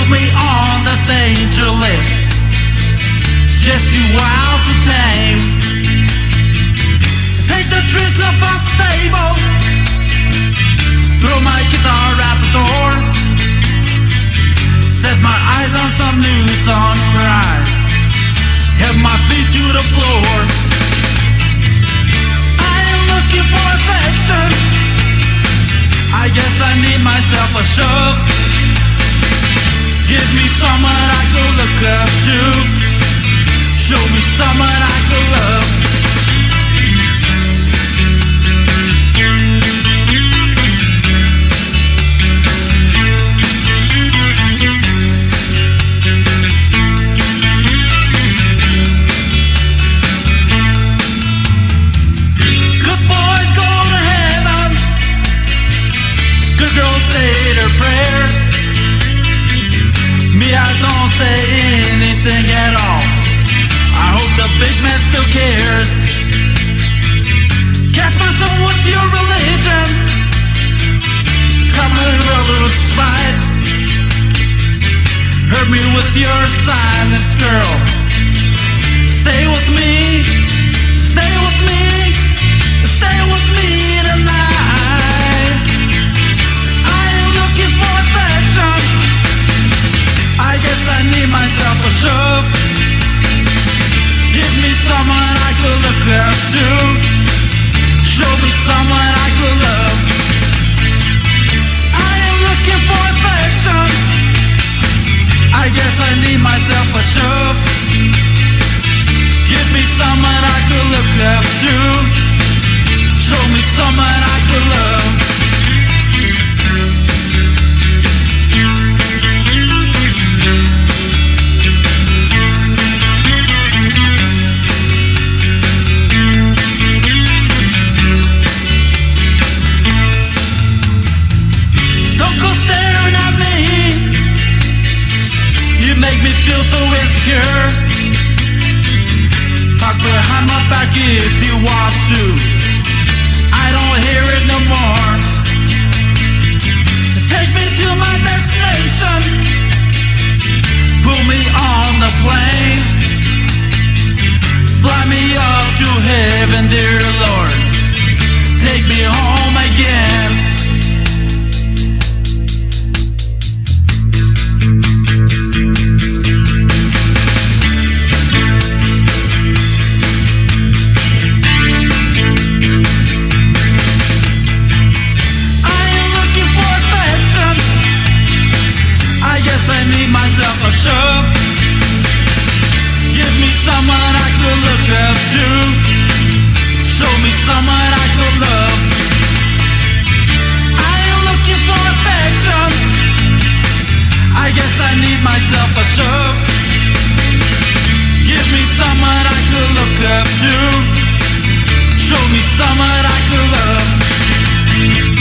put me on the danger list. Just too wild to tame. Take the tricks off a stable. Throw my guitar out the door. Set my eyes on some new sunrise. Have my feet to the floor. I am looking for affection. I guess I need myself a shove. Give me someone I can look up to. Show me someone I can love. Good boys go to heaven. Good girls say their prayers. Me, I don't say anything at all. I hope the big man still cares. Catch my soul with your religion. Come a little spite. Hurt me with your silence, girl. Stay with me. Stay with me. Stay with me tonight. I am looking for affection. I guess I need myself a shove. Give me someone I could look up to. Show me someone I could love. I am looking for affection. I guess I need myself a shove. Give me someone I could look up to. Show me someone I could love. Make me feel so insecure. Talk behind my back if you want to. I don't hear it no more. Take me to my destination. Put me on the plane. Fly me up to heaven, dear Lord. Take me home again. Myself a shove. Give me someone I could look up to. Show me someone I could love. I am looking for affection. I guess I need myself a shove. Give me someone I could look up to. Show me someone I could love.